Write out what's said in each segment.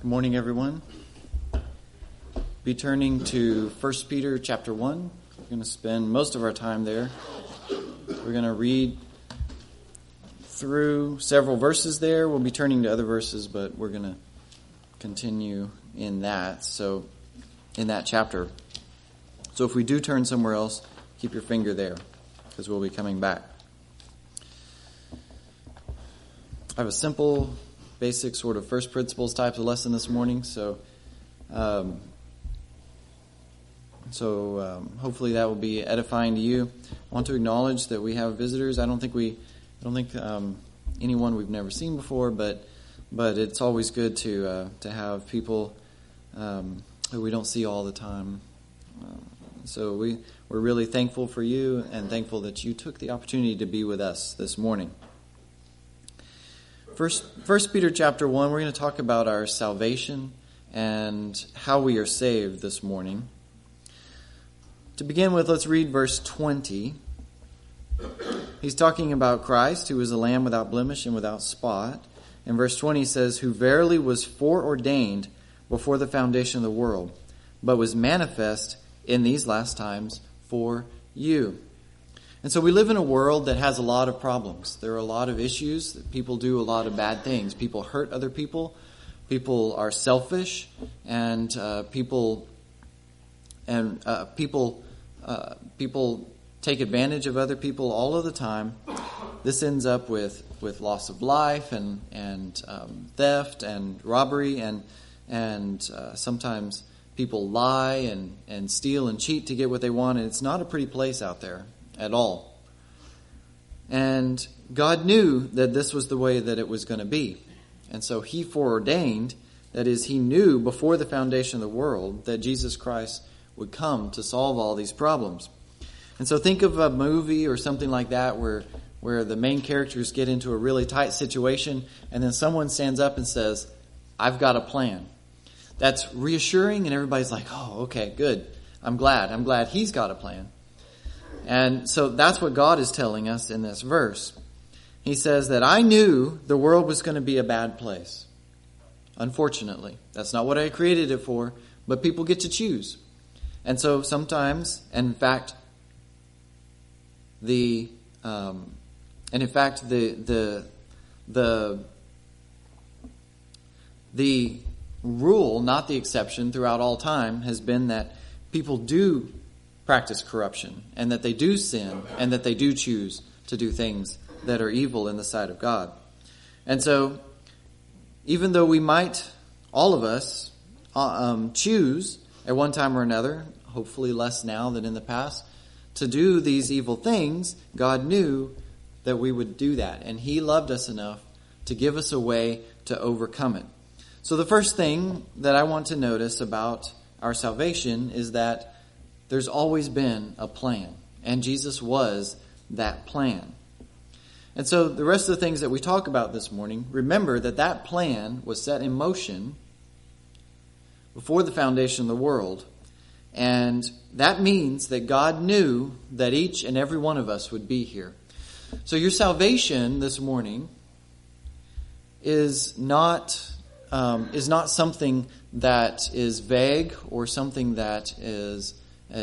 Good morning, everyone. Be turning to 1 Peter chapter 1. We're going to spend most of our time there. We're going to read through several verses there. We'll be turning to other verses, but we're going to continue in that. So, in that chapter. So if we do turn somewhere else, keep your finger there, because we'll be coming back. I have a simple, basic sort of first principles type of lesson this morning, so hopefully that will be edifying to you. I want to acknowledge that we have visitors. I don't think anyone we've never seen before, but it's always good to have people who we don't see all the time. So we're really thankful for you and thankful that you took the opportunity to be with us this morning. First Peter chapter 1, we're going to talk about our salvation and how we are saved this morning. To begin with, let's read verse 20. He's talking about Christ, who is a lamb without blemish and without spot. And verse 20 says, who verily was foreordained before the foundation of the world, but was manifest in these last times for you. And so we live in a world that has a lot of problems. There are a lot of issues. People do a lot of bad things. People hurt other people. People are selfish, and people take advantage of other people all of the time. This ends up with loss of life and theft and robbery, and sometimes people lie and steal and cheat to get what they want, and it's not a pretty place out there at all. And God knew that this was the way that it was going to be. And so he foreordained, that is, he knew before the foundation of the world that Jesus Christ would come to solve all these problems. And so think of a movie or something like that where the main characters get into a really tight situation and then someone stands up and says, I've got a plan. That's reassuring, and everybody's like, oh, okay, good. I'm glad he's got a plan. And so that's what God is telling us in this verse. He says that I knew the world was going to be a bad place. Unfortunately, that's not what I created it for, but people get to choose. And so sometimes, and in fact, the rule, not the exception, throughout all time has been that people do practice corruption, and that they do sin, and that they do choose to do things that are evil in the sight of God. And so, even though we might, all of us, choose at one time or another, hopefully less now than in the past, to do these evil things, God knew that we would do that, and he loved us enough to give us a way to overcome it. So the first thing that I want to notice about our salvation is that there's always been a plan, and Jesus was that plan. And so the rest of the things that we talk about this morning, remember that plan was set in motion before the foundation of the world, and that means that God knew that each and every one of us would be here. So your salvation this morning is not something that is vague or something that is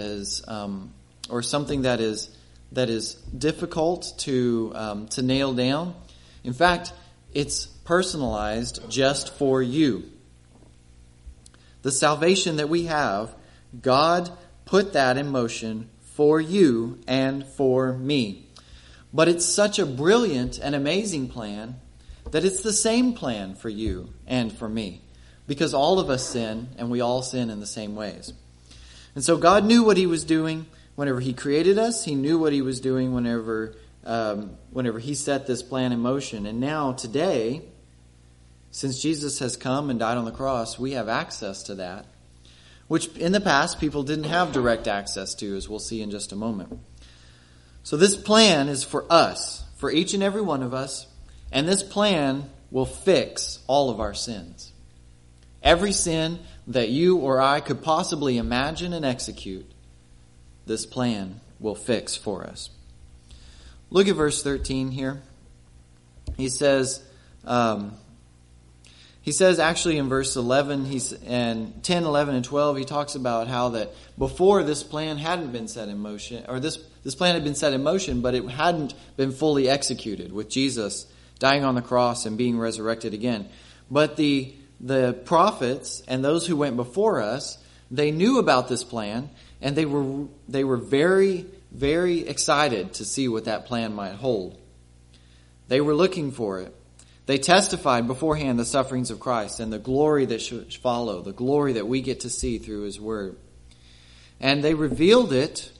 difficult to nail down. In fact, it's personalized just for you. The salvation that we have, God put that in motion for you and for me. But it's such a brilliant and amazing plan that it's the same plan for you and for me, because all of us sin, and we all sin in the same ways. And so God knew what he was doing whenever he created us. He knew what he was doing whenever he set this plan in motion. And now, today, since Jesus has come and died on the cross, we have access to that, which in the past people didn't have direct access to, as we'll see in just a moment. So this plan is for us, for each and every one of us, and this plan will fix all of our sins. Every sin that you or I could possibly imagine and execute, this plan will fix for us. Look at verse 13 here. He says, He says actually in verse 11, and 10, 11, and 12, he talks about how that before this plan hadn't been set in motion, or this plan had been set in motion, but it hadn't been fully executed with Jesus dying on the cross and being resurrected again. But the prophets and those who went before us, they knew about this plan, and they were very, very excited to see what that plan might hold. They were looking for it. They testified beforehand the sufferings of Christ and the glory that should follow, the glory that we get to see through His Word. And they revealed it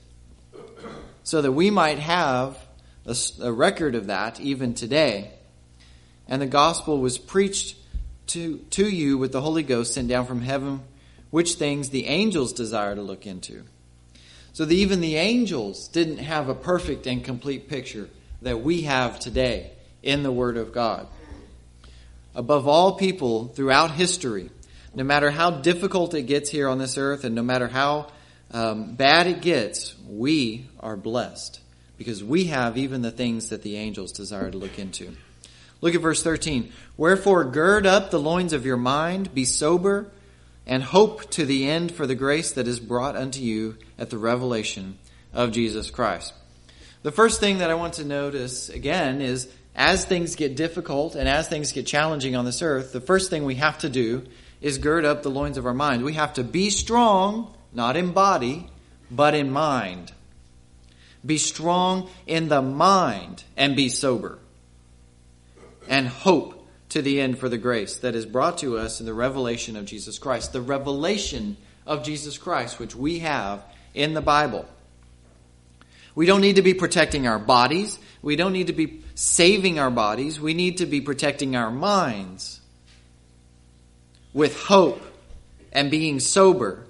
so that we might have a record of that even today. And the gospel was preached to you with the Holy Ghost sent down from heaven, which things the angels desire to look into. So that even the angels didn't have a perfect and complete picture that we have today in the Word of God. Above all people throughout history, no matter how difficult it gets here on this earth and no matter how bad it gets, we are blessed because we have even the things that the angels desire to look into. Look at verse 13. Wherefore gird up the loins of your mind, be sober, and hope to the end for the grace that is brought unto you at the revelation of Jesus Christ. The first thing that I want to notice again is as things get difficult and as things get challenging on this earth, the first thing we have to do is gird up the loins of our mind. We have to be strong, not in body, but in mind. Be strong in the mind and be sober. And hope to the end for the grace that is brought to us in the revelation of Jesus Christ. The revelation of Jesus Christ, which we have in the Bible. We don't need to be protecting our bodies. We don't need to be saving our bodies. We need to be protecting our minds with hope and being sober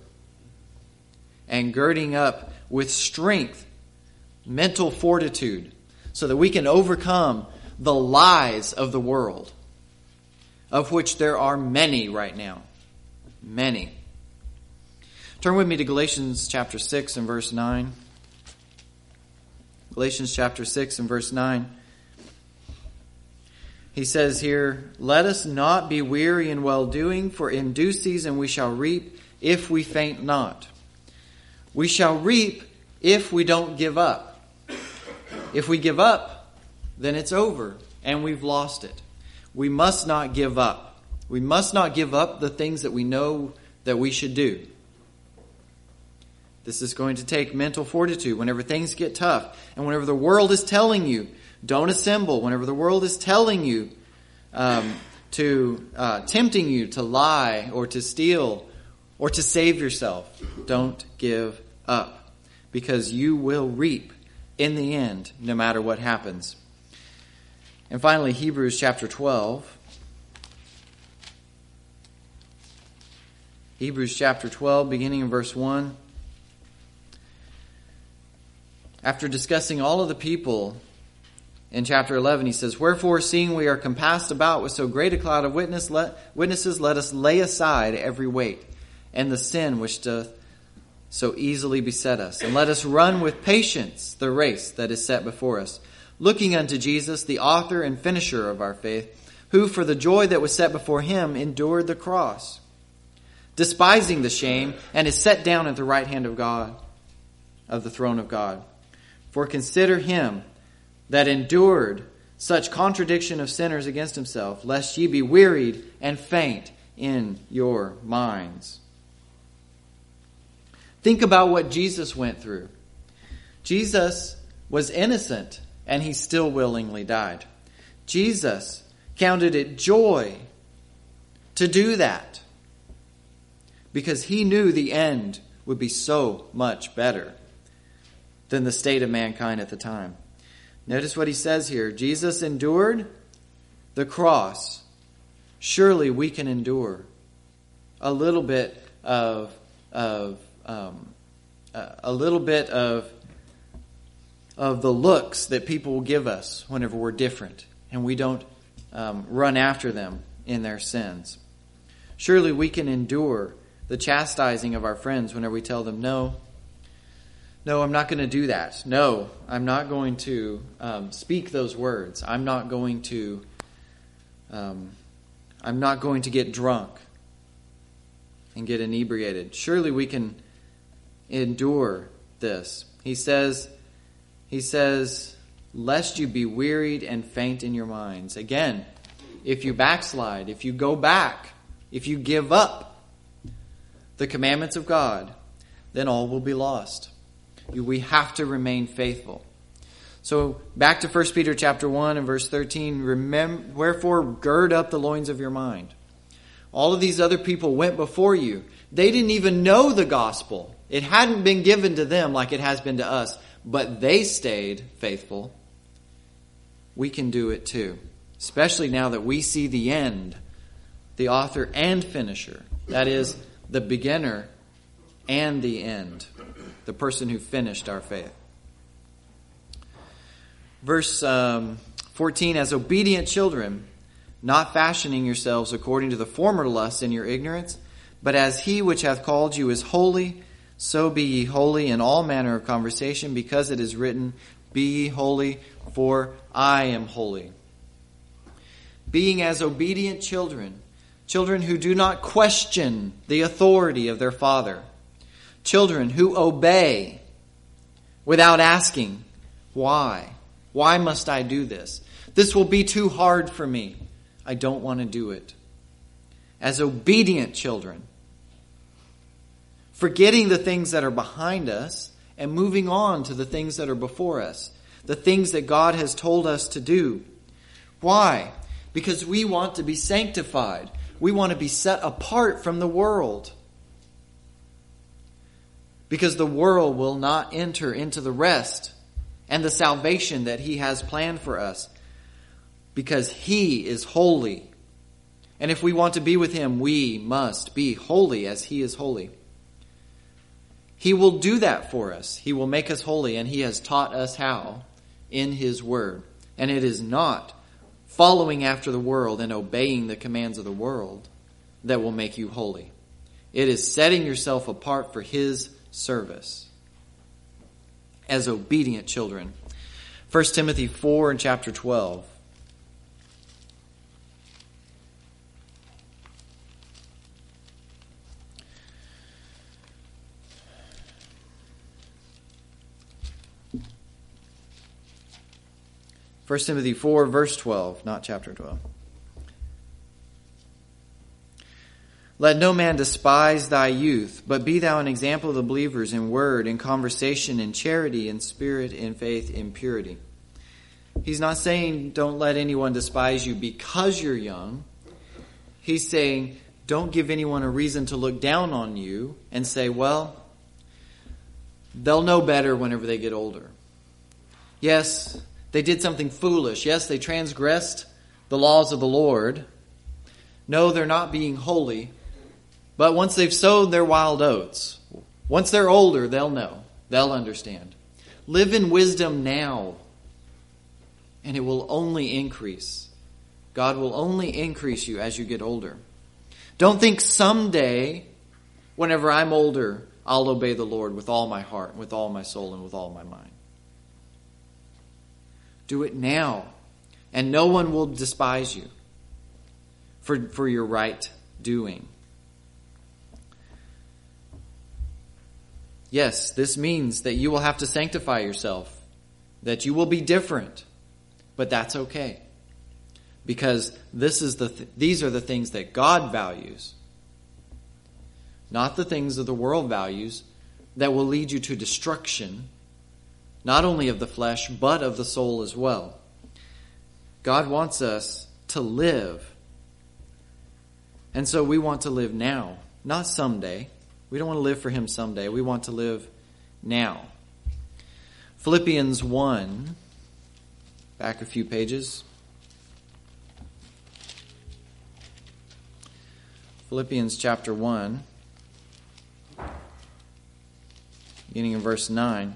and girding up with strength, mental fortitude, so that we can overcome the lies of the world, of which there are many right now. Many. Turn with me to Galatians chapter 6 and verse 9. Galatians chapter 6 and verse 9. He says here, let us not be weary in well-doing, for in due season we shall reap if we faint not. We shall reap if we don't give up. If we give up, then it's over and we've lost it. We must not give up. We must not give up the things that we know that we should do. This is going to take mental fortitude whenever things get tough. And whenever the world is telling you, don't assemble. Whenever the world is telling you, tempting you to lie or to steal or to save yourself, don't give up. Because you will reap in the end, no matter what happens. And finally, Hebrews chapter 12. Hebrews chapter 12, beginning in verse 1. After discussing all of the people in chapter 11, he says, wherefore, seeing we are compassed about with so great a cloud of witnesses, let us lay aside every weight and the sin which doth so easily beset us. And let us run with patience the race that is set before us, looking unto Jesus, the author and finisher of our faith, who for the joy that was set before him endured the cross, despising the shame, and is set down at the right hand of God, of the throne of God. For consider him that endured such contradiction of sinners against himself, lest ye be wearied and faint in your minds. Think about what Jesus went through. Jesus was innocent, and he still willingly died. Jesus counted it joy to do that because he knew the end would be so much better than the state of mankind at the time. Notice what he says here. Jesus endured the cross. Surely we can endure a little bit of the looks that people will give us whenever we're different and we don't run after them in their sins. Surely we can endure the chastising of our friends whenever we tell them, no, I'm not going to do that. No, I'm not going to speak those words. I'm not going to I'm not going to get drunk and get inebriated. Surely we can endure this. He says, lest you be wearied and faint in your minds. Again, if you backslide, if you go back, if you give up the commandments of God, then all will be lost. We have to remain faithful. So back to 1 Peter chapter 1 and verse 13, wherefore gird up the loins of your mind. All of these other people went before you. They didn't even know the gospel. It hadn't been given to them like it has been to us, but they stayed faithful. We can do it too, especially now that we see the end, the author and finisher. That is, the beginner and the end, the person who finished our faith. Verse 14, as obedient children, not fashioning yourselves according to the former lusts in your ignorance, but as he which hath called you is holy, so be ye holy in all manner of conversation, because it is written, be ye holy, for I am holy. Being as obedient children, children who do not question the authority of their father, children who obey without asking, why? Why must I do this? This will be too hard for me. I don't want to do it. As obedient children, forgetting the things that are behind us and moving on to the things that are before us, the things that God has told us to do. Why? Because we want to be sanctified. We want to be set apart from the world. Because the world will not enter into the rest and the salvation that He has planned for us. Because He is holy. And if we want to be with Him, we must be holy as He is holy. He will do that for us. He will make us holy, and He has taught us how in His Word. And it is not following after the world and obeying the commands of the world that will make you holy. It is setting yourself apart for His service as obedient children. 1 Timothy 4 and chapter 12. First Timothy 4, verse 12, not chapter 12. Let no man despise thy youth, but be thou an example of the believers in word, in conversation, in charity, in spirit, in faith, in purity. He's not saying don't let anyone despise you because you're young. He's saying don't give anyone a reason to look down on you and say, well, they'll know better whenever they get older. Yes, they did something foolish. Yes, they transgressed the laws of the Lord. No, they're not being holy. But once they've sowed their wild oats, once they're older, they'll know. They'll understand. Live in wisdom now, and it will only increase. God will only increase you as you get older. Don't think someday, whenever I'm older, I'll obey the Lord with all my heart, with all my soul, and with all my mind. Do it now, and no one will despise you for your right doing. Yes, this means that you will have to sanctify yourself, that you will be different, but that's okay. Because these are the things that God values, not the things that the world values that will lead you to destruction, not only of the flesh, but of the soul as well. God wants us to live. And so we want to live now, not someday. We don't want to live for Him someday. We want to live now. Philippians 1, back a few pages. Philippians chapter 1, beginning in verse 9.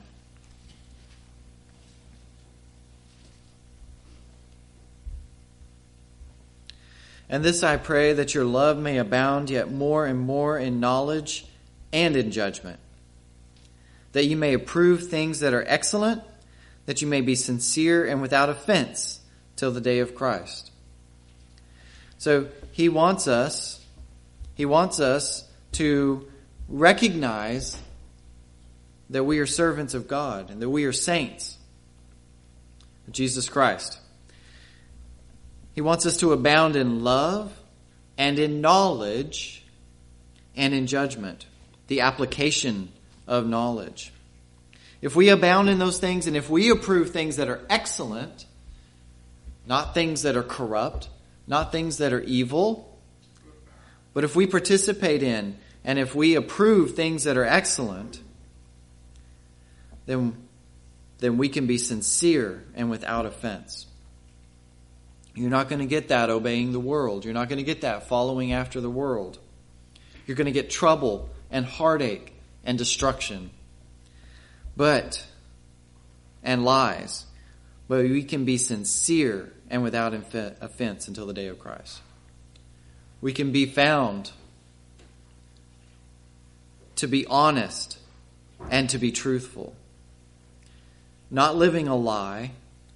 And this I pray, that your love may abound yet more and more in knowledge and in judgment, that you may approve things that are excellent, that you may be sincere and without offense till the day of Christ. So he wants us to recognize that we are servants of God and that we are saints of Jesus Christ. He wants us to abound in love and in knowledge and in judgment, the application of knowledge. If we abound in those things and if we approve things that are excellent, not things that are corrupt, not things that are evil, but if we participate in and if we approve things that are excellent, then we can be sincere and without offense. You're not going to get that obeying the world. You're not going to get that following after the world. You're going to get trouble and heartache and destruction. And lies. But we can be sincere and without offense until the day of Christ. We can be found to be honest and to be truthful. Not living a lie,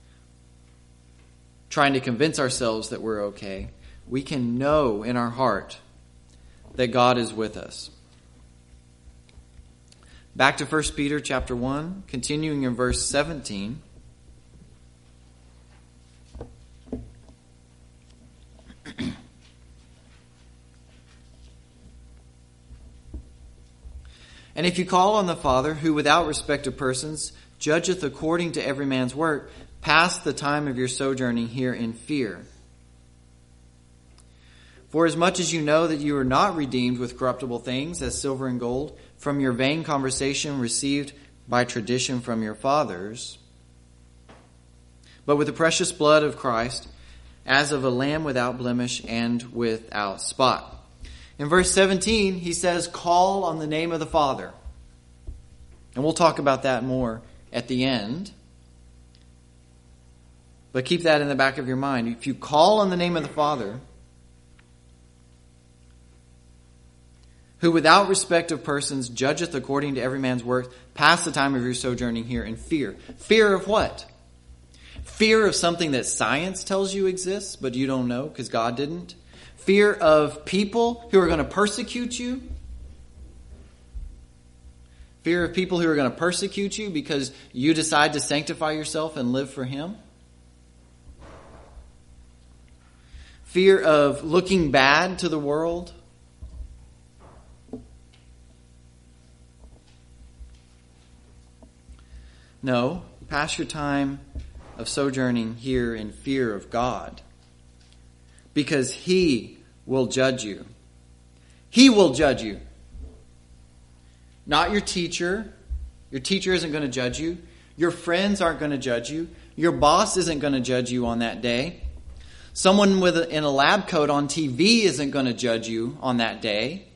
trying to convince ourselves that we're okay. We can know in our heart that God is with us. Back to 1 Peter chapter 1, continuing in verse 17. And if you call on the Father, who without respect of persons judgeth according to every man's work, pass the time of your sojourning here in fear. For as much as you know that you are not redeemed with corruptible things, as silver and gold, from your vain conversation received by tradition from your fathers, but with the precious blood of Christ, as of a lamb without blemish and without spot. In verse 17, he says, call on the name of the Father. And we'll talk about that more at the end. But keep that in the back of your mind. If you call on the name of the Father, who without respect of persons judgeth according to every man's work, pass the time of your sojourning here in fear. Fear of what? Fear of something that science tells you exists, but you don't know because God didn't. Fear of people who are going to persecute you. Fear of people who are going to persecute you because you decide to sanctify yourself and live for Him. Fear of looking bad to the world. No, pass your time of sojourning here in fear of God, because He will judge you. He will judge you. Not your teacher. Your teacher isn't going to judge you. Your friends aren't going to judge you. Your boss isn't going to judge you on that day. Someone in a lab coat on TV isn't going to judge you on that day.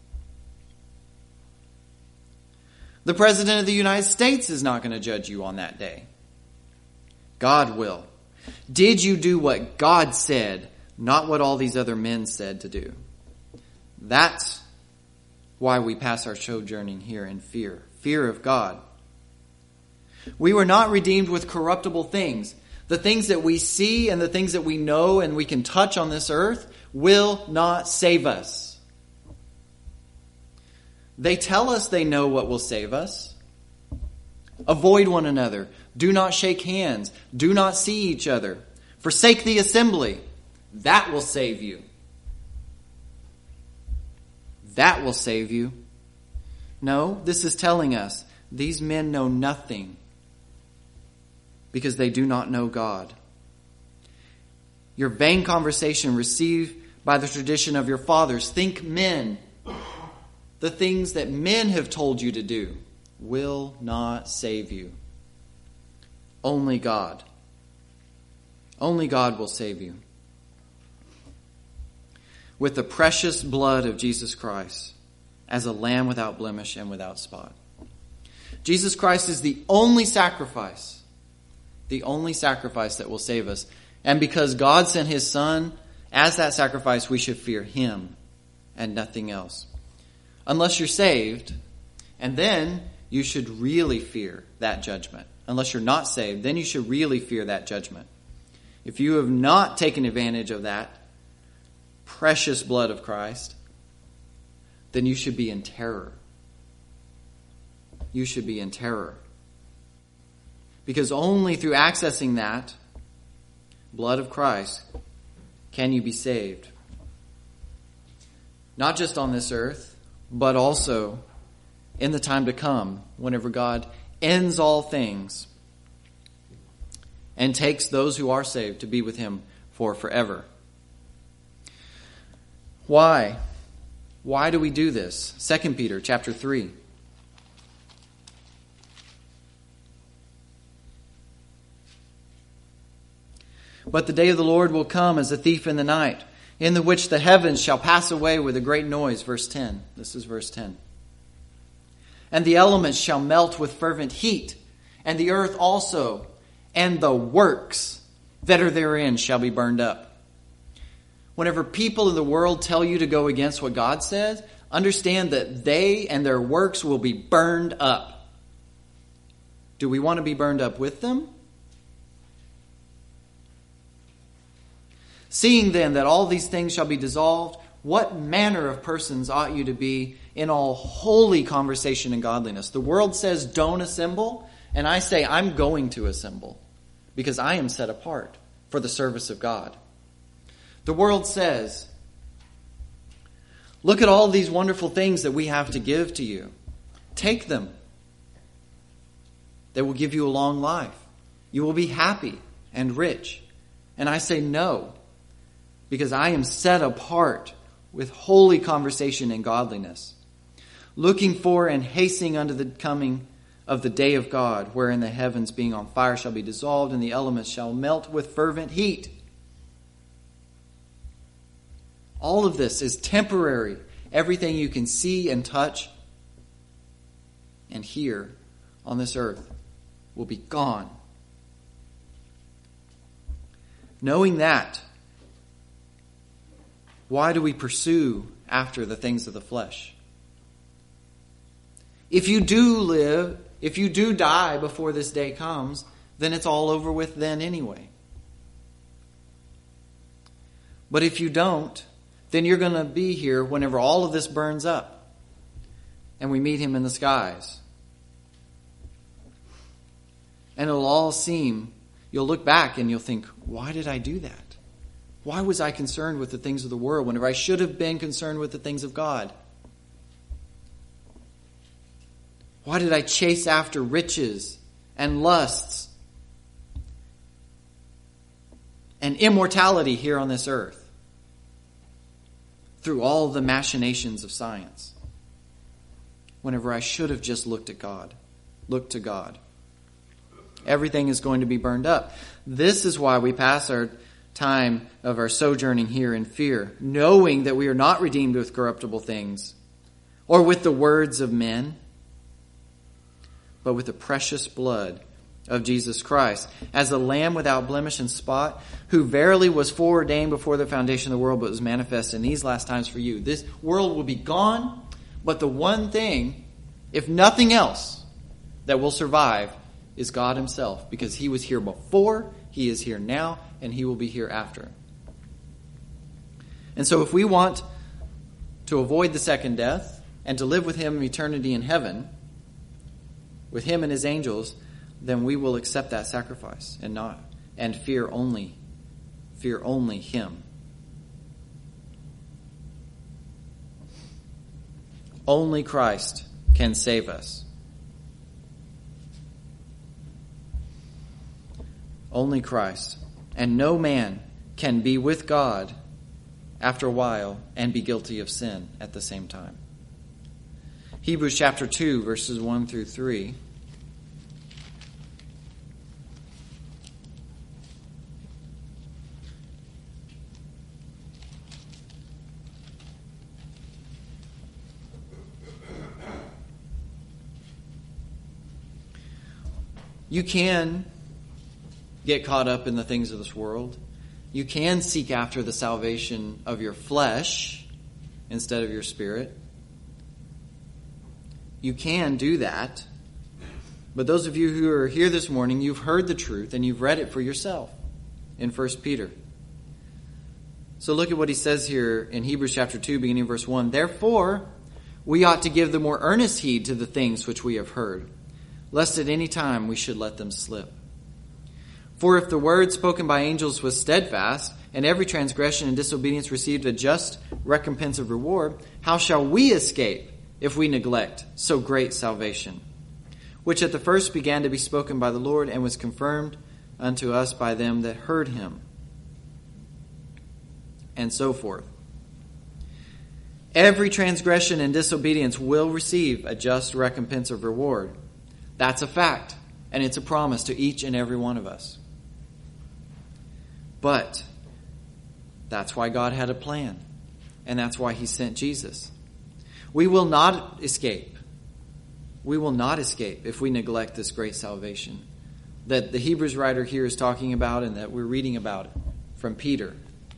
The President of the United States is not going to judge you on that day. God will. Did you do what God said, not what all these other men said to do? That's why we pass our sojourning here in fear. Fear of God. We were not redeemed with corruptible things. The things that we see and the things that we know and we can touch on this earth will not save us. They tell us they know what will save us. Avoid one another. Do not shake hands. Do not see each other. Forsake the assembly. That will save you. That will save you. No, this is telling us these men know nothing because they do not know God. Your vain conversation received by the tradition of your fathers. Think men. The things that men have told you to do will not save you. Only God. Only God will save you. With the precious blood of Jesus Christ, as a lamb without blemish and without spot. Jesus Christ is the only sacrifice that will save us. And because God sent His Son as that sacrifice, we should fear Him and nothing else. Unless you're saved, and then you should really fear that judgment. Unless you're not saved, then you should really fear that judgment. If you have not taken advantage of that, precious blood of Christ, then you should be in terror. You should be in terror. Because only through accessing that blood of Christ can you be saved. Not just on this earth, but also in the time to come, whenever God ends all things and takes those who are saved to be with him for forever. Why? Why do we do this? 2 Peter chapter 3. But the day of the Lord will come as a thief in the night, in the which the heavens shall pass away with a great noise. Verse 10. This is verse 10. And the elements shall melt with fervent heat, and the earth also, and the works that are therein shall be burned up. Whenever people in the world tell you to go against what God says, understand that they and their works will be burned up. Do we want to be burned up with them? Seeing then that all these things shall be dissolved, what manner of persons ought you to be in all holy conversation and godliness? The world says don't assemble, and I say I'm going to assemble because I am set apart for the service of God. The world says, look at all these wonderful things that we have to give to you. Take them. They will give you a long life. You will be happy and rich. And I say no, because I am set apart with holy conversation and godliness, looking for and hastening unto the coming of the day of God, wherein the heavens being on fire shall be dissolved, and the elements shall melt with fervent heat. All of this is temporary. Everything you can see and touch and hear on this earth will be gone. Knowing that, why do we pursue after the things of the flesh? If you do die before this day comes, then it's all over with then anyway. But if you don't, then you're going to be here whenever all of this burns up and we meet him in the skies. And it'll all seem, you'll look back and you'll think, why did I do that? Why was I concerned with the things of the world whenever I should have been concerned with the things of God? Why did I chase after riches and lusts and immortality here on this earth through all the machinations of science whenever I should have just looked at God, looked to God? Everything is going to be burned up. This is why we pass our time of our sojourning here in fear, knowing that we are not redeemed with corruptible things or with the words of men, but with the precious blood of Jesus Christ, as a lamb without blemish and spot, who verily was foreordained before the foundation of the world, but was manifest in these last times for you. This world will be gone, but the one thing, if nothing else, that will survive is God himself, because he was here before, he is here now, and he will be here after. And so if we want to avoid the second death and to live with him in eternity in heaven, with him and his angels, then we will accept that sacrifice and fear only him. Only Christ can save us. Only Christ. And no man can be with God after a while and be guilty of sin at the same time. Hebrews chapter 2, verses 1 through 3. You can get caught up in the things of this world. You can seek after the salvation of your flesh instead of your spirit. You can do that. But those of you who are here this morning, you've heard the truth and you've read it for yourself in 1 Peter. So look at what he says here in Hebrews chapter 2, beginning of verse 1. Therefore, we ought to give the more earnest heed to the things which we have heard, lest at any time we should let them slip. For if the word spoken by angels was steadfast, and every transgression and disobedience received a just recompense of reward, how shall we escape if we neglect so great salvation, which at the first began to be spoken by the Lord, and was confirmed unto us by them that heard him? And so forth. Every transgression and disobedience will receive a just recompense of reward. That's a fact, and it's a promise to each and every one of us. But that's why God had a plan, and that's why he sent Jesus. We will not escape. We will not escape if we neglect this great salvation that the Hebrews writer here is talking about and that we're reading about from Peter.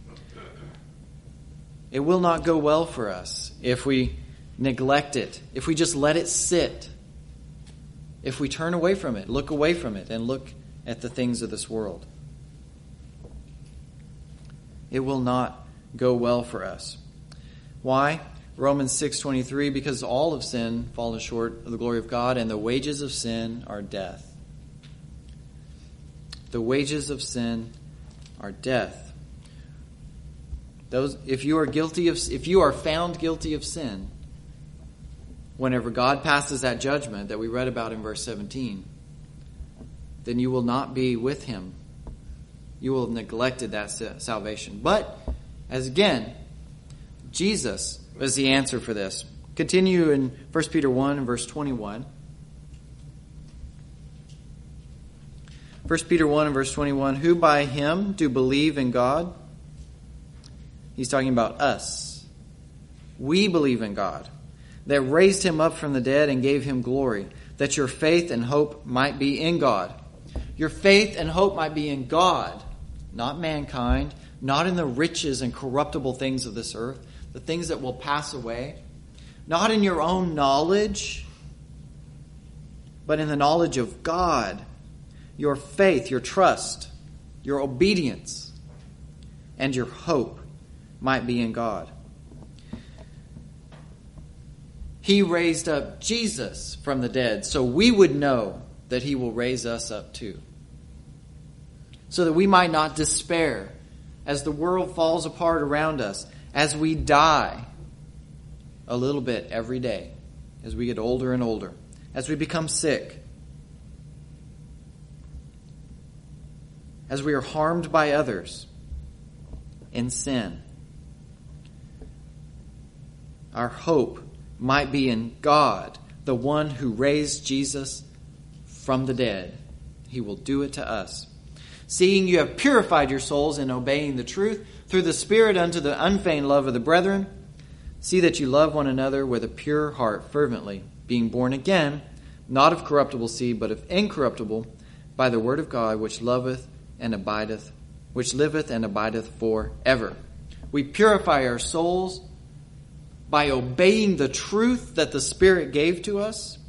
It will not go well for us if we neglect it, if we just let it sit, if we turn away from it, look away from it, and look at the things of this world. It will not go well for us. Why? Romans 6:23, because all of sin fallen short of the glory of God, and the wages of sin are death. The wages of sin are death. If you are found guilty of sin, whenever God passes that judgment that we read about in verse 17, then you will not be with him. You will have neglected that salvation. But, as again, Jesus is the answer for this. Continue in 1 Peter 1 and verse 21. 1 Peter 1 and verse 21, who by him do believe in God. He's talking about us. We believe in God, that raised him up from the dead and gave him glory, that your faith and hope might be in God. Your faith and hope might be in God, not mankind, not in the riches and corruptible things of this earth, the things that will pass away, not in your own knowledge, but in the knowledge of God. Your faith, your trust, your obedience, and your hope might be in God. He raised up Jesus from the dead, so we would know that he will raise us up too. So that we might not despair as the world falls apart around us, as we die a little bit every day, as we get older and older, as we become sick, as we are harmed by others in sin. Our hope might be in God, the one who raised Jesus from the dead. He will do it to us. Seeing you have purified your souls in obeying the truth through the Spirit unto the unfeigned love of the brethren, see that you love one another with a pure heart fervently, being born again, not of corruptible seed, but of incorruptible, by the word of God, which liveth and abideth forever. We purify our souls by obeying the truth that the Spirit gave to us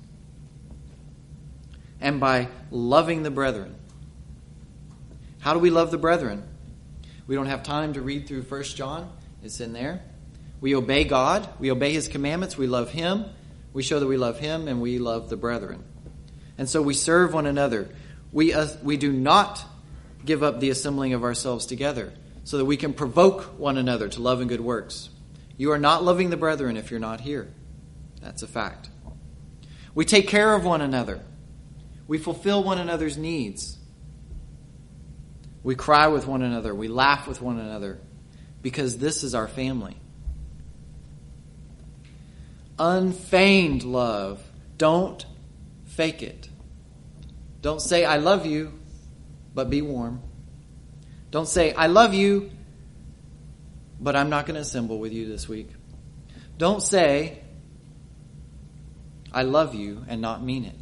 and by loving the brethren. How do we love the brethren? We don't have time to read through 1 John. It's in there. We obey God. We obey his commandments. We love him. We show that we love him, and we love the brethren. And so we serve one another. We do not give up the assembling of ourselves together so that we can provoke one another to love and good works. You are not loving the brethren if you're not here. That's a fact. We take care of one another. We fulfill one another's needs. We cry with one another. We laugh with one another because this is our family. Unfeigned love. Don't fake it. Don't say, I love you, but be warm. Don't say, I love you, but I'm not going to assemble with you this week. Don't say, I love you, and not mean it.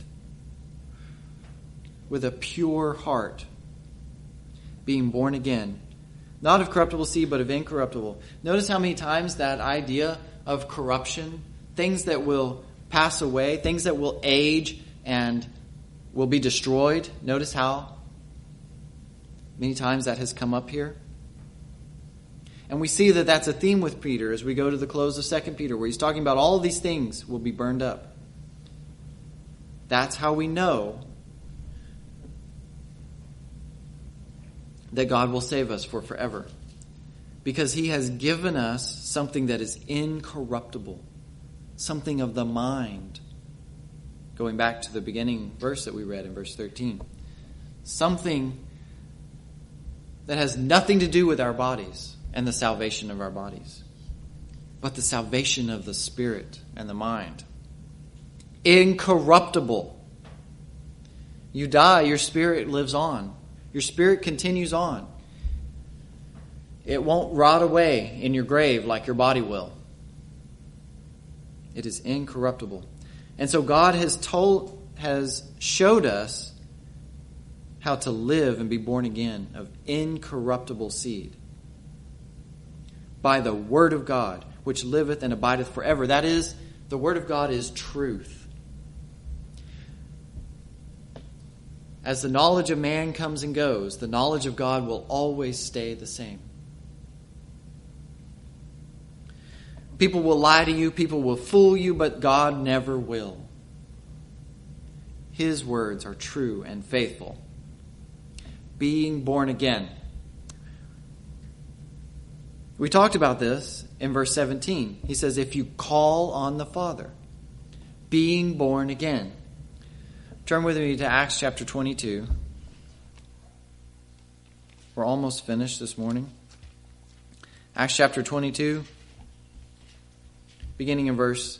With a pure heart, being born again, not of corruptible seed, but of incorruptible. Notice how many times that idea of corruption, things that will pass away, things that will age and will be destroyed. Notice how many times that has come up here. And we see that that's a theme with Peter as we go to the close of 2 Peter, where he's talking about all of these things will be burned up. That's how we know that God will save us for forever. Because he has given us something that is incorruptible, something of the mind. Going back to the beginning verse that we read in verse 13. Something that has nothing to do with our bodies and the salvation of our bodies, but the salvation of the spirit and the mind. Incorruptible. You die, your spirit lives on. Your spirit continues on. It won't rot away in your grave like your body will. It is incorruptible. And so God has showed us how to live and be born again of incorruptible seed by the word of God, which liveth and abideth forever. That is, the word of God is truth. As the knowledge of man comes and goes, the knowledge of God will always stay the same. People will lie to you, people will fool you, but God never will. His words are true and faithful. Being born again. We talked about this in verse 17. He says, if you call on the Father, being born again. Turn with me to Acts chapter 22. We're almost finished this morning. Acts chapter 22, beginning in verse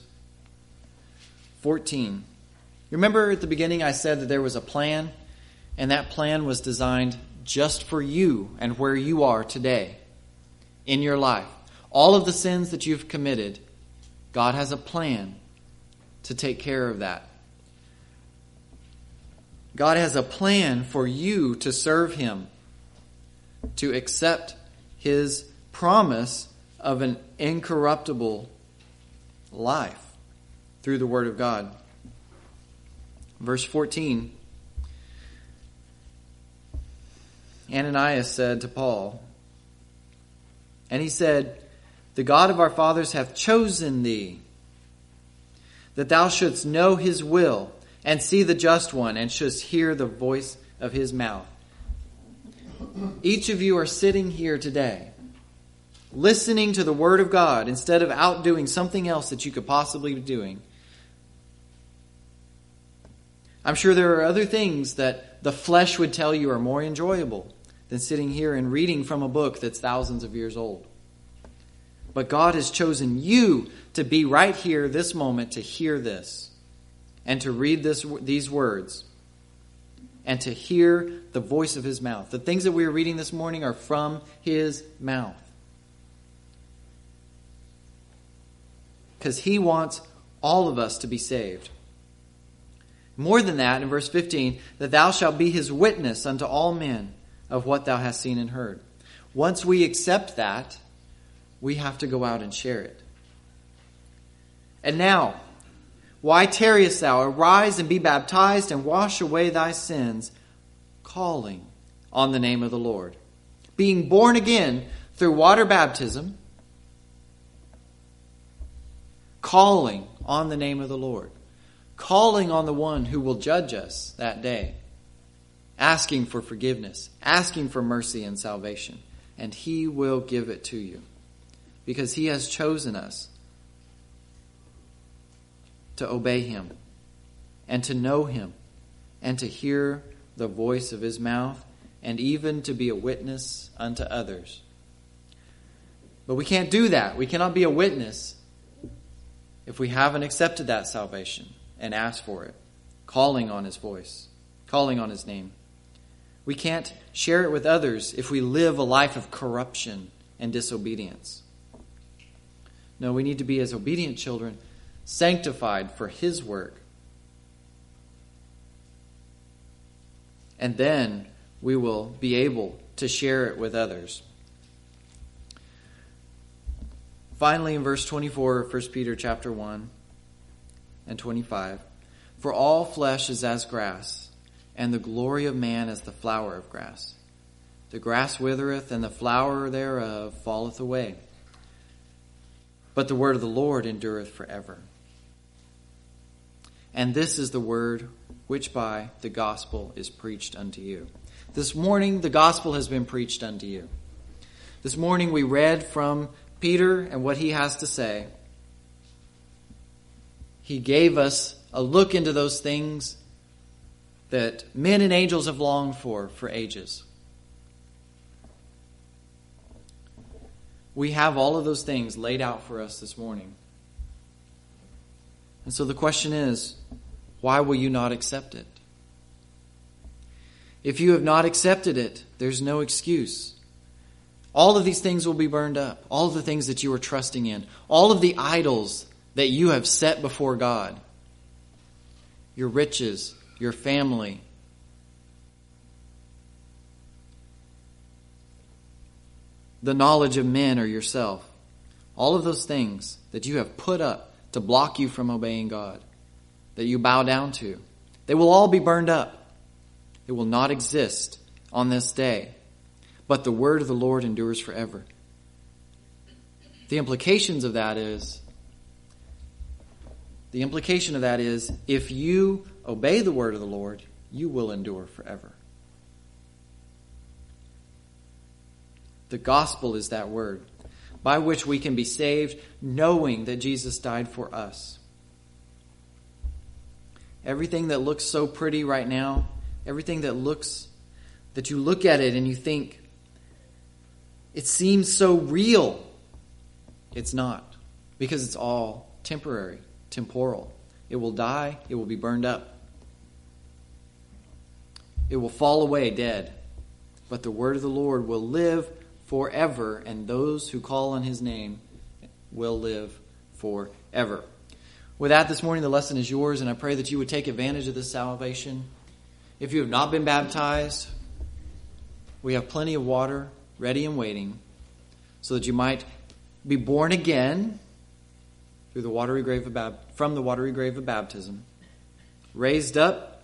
14. Remember at the beginning I said that there was a plan, and that plan was designed just for you and where you are today in your life. All of the sins that you've committed, God has a plan to take care of that. God has a plan for you to serve Him, to accept His promise of an incorruptible life through the Word of God. Verse 14, Ananias said to Paul, and he said, the God of our fathers hath chosen thee, that thou shouldst know His will, and see the just one, and shouldst hear the voice of His mouth. Each of you are sitting here today, listening to the Word of God, instead of out doing something else that you could possibly be doing. I'm sure there are other things that the flesh would tell you are more enjoyable than sitting here and reading from a book that's thousands of years old. But God has chosen you to be right here this moment to hear this and to read these words and to hear the voice of His mouth. The things that we are reading this morning are from His mouth. Because He wants all of us to be saved. More than that, in verse 15, that thou shalt be His witness unto all men of what thou hast seen and heard. Once we accept that, we have to go out and share it. And now, why tarriest thou? Arise and be baptized and wash away thy sins, calling on the name of the Lord. Being born again through water baptism, calling on the name of the Lord. Calling on the one who will judge us that day. Asking for forgiveness. Asking for mercy and salvation. And He will give it to you. Because He has chosen us to obey Him. And to know Him. And to hear the voice of His mouth. And even to be a witness unto others. But we can't do that. We cannot be a witness if we haven't accepted that salvation and asked for it, calling on His voice, calling on His name. We can't share it with others if we live a life of corruption and disobedience. No, we need to be as obedient children, sanctified for His work. And then we will be able to share it with others. Finally, in verse 24 of 1 Peter chapter 1 and 25, for all flesh is as grass, and the glory of man as the flower of grass. The grass withereth, and the flower thereof falleth away. But the word of the Lord endureth forever. And this is the word which by the gospel is preached unto you. This morning the gospel has been preached unto you. This morning we read from Peter and what he has to say. He gave us a look into those things that men and angels have longed for ages. We have all of those things laid out for us this morning. And so the question is, why will you not accept it? If you have not accepted it, there's no excuse. All of these things will be burned up. All of the things that you are trusting in. All of the idols that you have set before God. Your riches, your family. The knowledge of men or yourself. All of those things that you have put up to block you from obeying God, that you bow down to, they will all be burned up. It will not exist on this day. But the word of the Lord endures forever. The implication of that is, if you obey the word of the Lord, you will endure forever. The gospel is that word by which we can be saved, knowing that Jesus died for us. Everything that looks so pretty right now, everything that you look at it and you think, it seems so real. It's not, because it's all temporary, temporal. It will die, it will be burned up. It will fall away dead. But the word of the Lord will live forever, and those who call on his name will live forever. With that, this morning the lesson is yours, and I pray that you would take advantage of this salvation. If you have not been baptized, we have plenty of water ready and waiting so that you might be born again through the watery grave from the watery grave of baptism, raised up,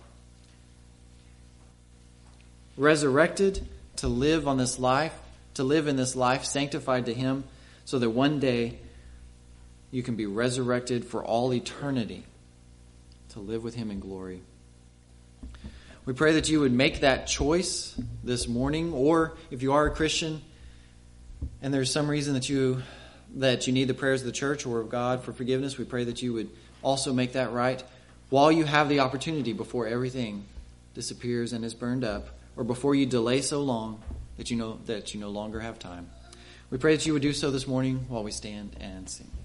resurrected to live on this life, to live in this life sanctified to him, so that one day you can be resurrected for all eternity to live with him in glory. We pray that you would make that choice this morning, or if you are a Christian and there's some reason that you need the prayers of the church or of God for forgiveness, we pray that you would also make that right while you have the opportunity, before everything disappears and is burned up, or before you delay so long that you no longer have time. We pray that you would do so this morning while we stand and sing.